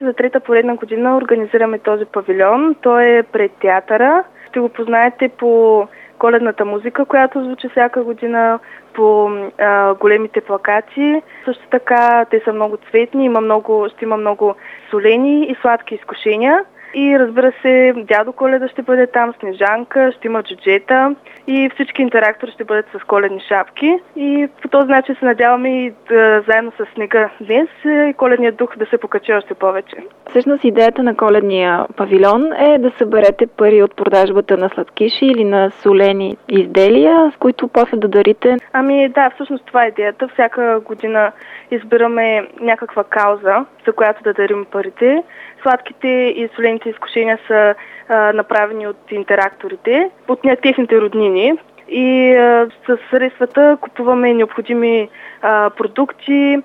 за трета поредна година организираме този павилион. Той е пред театъра. Ще го познаете по коледната музика, която звучи всяка година, по големите плакати. Също така те са много цветни, ще има много солени и сладки изкушения. И разбира се, дядо Коледа ще бъде там, Снежанка, ще има джуджета и всички интерактори ще бъдат с коледни шапки. И по този начин се надяваме и заедно с снега днес и коледният дух да се покачи още повече. Всъщност идеята на коледния павилион е да съберете пари от продажбата на сладкиши или на солени изделия, с които после да дарите. Ами да, всъщност това е идеята. Всяка година избираме някаква кауза, за която да дарим парите. Сладките и солените изкушения са направени от интеракторите, от техните роднини. И с средствата купуваме необходими продукти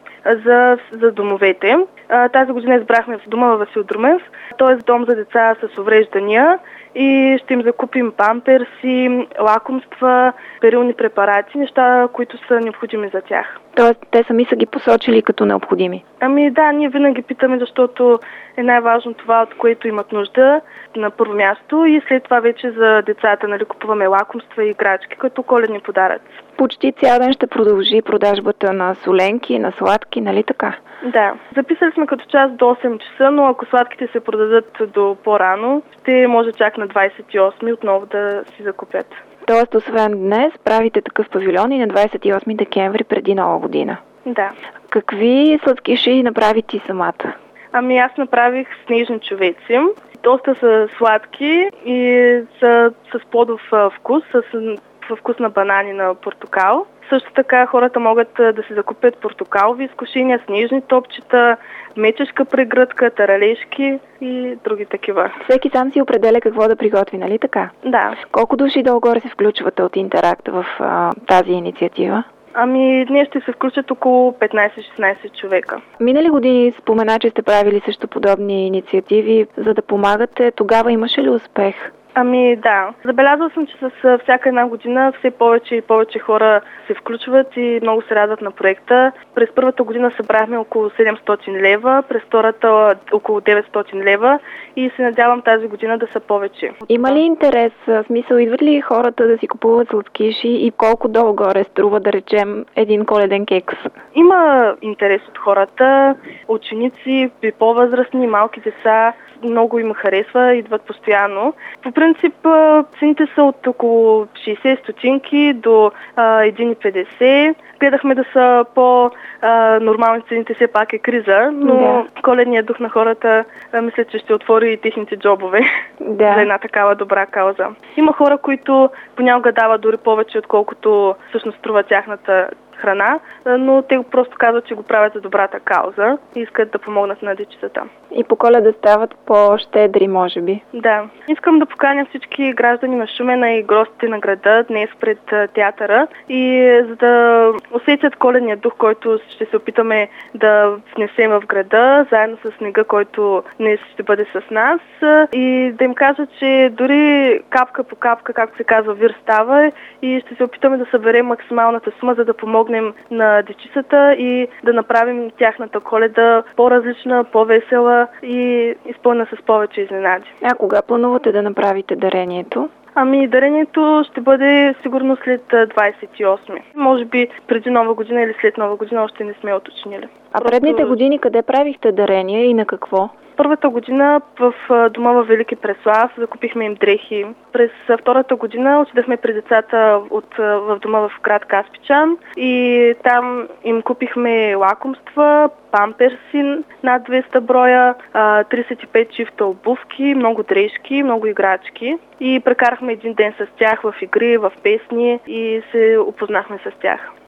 за домовете. Тази година избрахме в дома Васил Друмев, т.е. дом за деца с увреждания, и ще им закупим памперси, лакомства, перилни препарати, неща, които са необходими за тях. Тоест, те сами са ги посочили като необходими? Ами да, ние винаги питаме, защото е най-важно това, от което имат нужда на първо място, и след това вече за децата, купуваме лакомства и играчки като коледни подаръци. Почти цял ден ще продължи продажбата на соленки, на сладки, нали така? Да. Записали сме като час до 8 часа, но ако сладките се продадат до по-рано, ще може чак на 28 отново да си закупят. Тоест, освен днес, правите такъв павилион и на 28 декември преди Нова година. Да. Какви сладкиши направи ти самата? Ами аз направих снежни човеци. Доста са сладки и са с плодов вкус, с вкус на банани, на портокал. Също така хората могат да се закупят портокалови изкушения, снежни топчета, мечешка прегръдка, таралежки и други такива. Всеки сам си определя какво да приготви, нали така? Да. Колко души долу-горе се включвате от Интеракт в тази инициатива? Ами днес ще се включат около 15-16 човека. Минали години спомена, че сте правили също подобни инициативи, за да помагате. Тогава имаше ли успех? Ами да. Забелязала съм, че с всяка една година все повече и повече хора се включват и много се радват на проекта. През първата година събрахме около 700 лева, през втората около 900 лева и се надявам тази година да са повече. Има ли интерес? В смисъл, идват ли хората да си купуват сладкиши и колко долу-горе струва, да речем, един коледен кекс? Има интерес от хората, ученици, по-възрастни, малки деца. Много им харесва, идват постоянно. По принцип цените са от около 60 стотинки до 1,50. Гледахме да са по-нормални цените, все пак е криза, но коледният дух на хората мисля, че ще отвори и техните джобове за една такава добра кауза. Има хора, които понякога дават дори повече, отколкото всъщност струва тяхната храна, но те просто казват, че го правят за добрата кауза и искат да помогнат на дечицата. И по Коледа стават по-щедри, може би. Да. Искам да поканя всички граждани на Шумен и гостите на града днес пред театъра, и за да усетят коледния дух, който ще се опитаме да внесем в града, заедно с снега, който днес ще бъде с нас, и да им кажа, че дори капка по капка, както се казва, вир става, и ще се опитаме да съберем максималната сума, за да помогнем на дечицата и да направим тяхната Коледа по-различна, по-весела и изпълнена с повече изненади. А кога планувате да направите дарението? Ами дарението ще бъде сигурно след 28. Може би преди Нова година или след Нова година, още не сме уточнили. А предните години къде правихте дарения и на какво? Първата година в дома във Велики Преслав закупихме им дрехи. През втората година отидахме при децата в дома в град Каспичан и там им купихме лакомства, памперси над 200 броя, 35 чифта обувки, много дрежки, много играчки. И прекарахме един ден с тях в игри, в песни и се опознахме с тях.